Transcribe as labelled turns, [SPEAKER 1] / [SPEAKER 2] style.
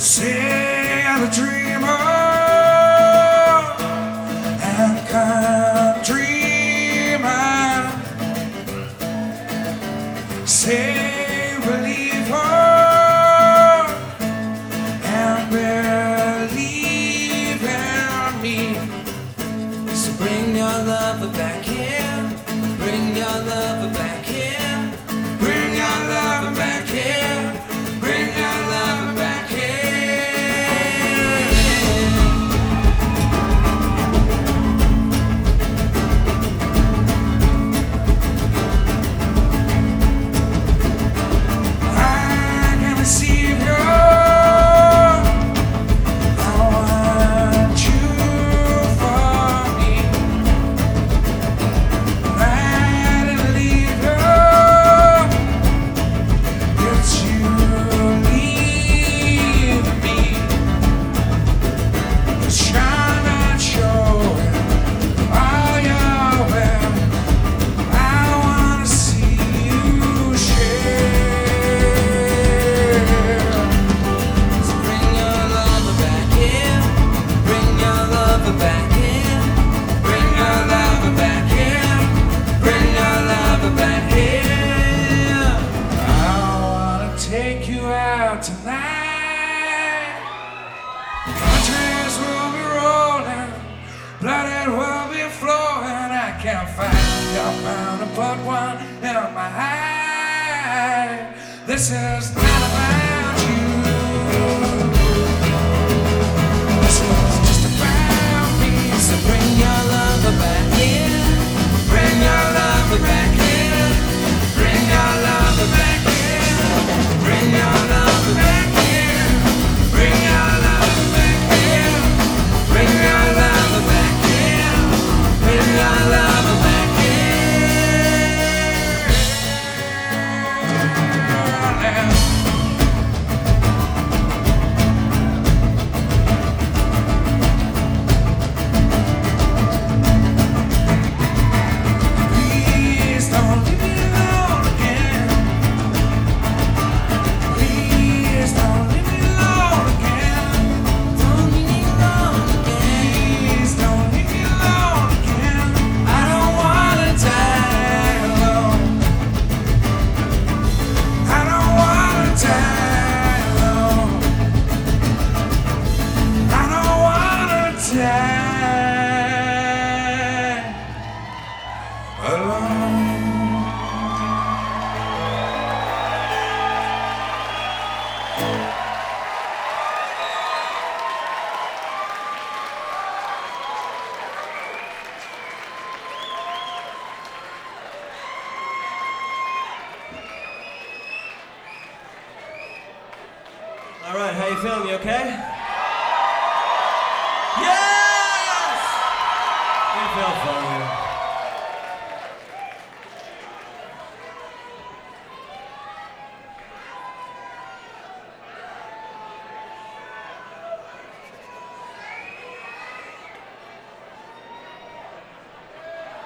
[SPEAKER 1] Say I'm a dreamer and country man. Say believer and believe in me. So bring your lover back here. Bring your lover back here. Bring your lover back here. Bring your lover back here. I can receive you. I want you for me. I didn't leave you. It's you leave me. Cause you're not showing all you're wearing. I wanna see you share. So bring your lover back here. Bring your lover back here. Bring your lover back here. Bring your lover back here. I wanna take you out tonight. Countries will be rolling, blood will be flowing. I can't find your pound to put one in my eye. This is not about you. This is just about me. So bring your lover back here. Bring your lover back here. Bring your lover back here. Bring your lover back here. Bring your lover back here. Bring your lover back here. Bring your lover back here. Please don't leave me alone again. Please don't leave me alone again. Don't leave me alone again. Please don't leave me alone again. I don't wanna die alone. I don't wanna die alone. I don't wanna die alone.
[SPEAKER 2] All right, how you feeling? You okay?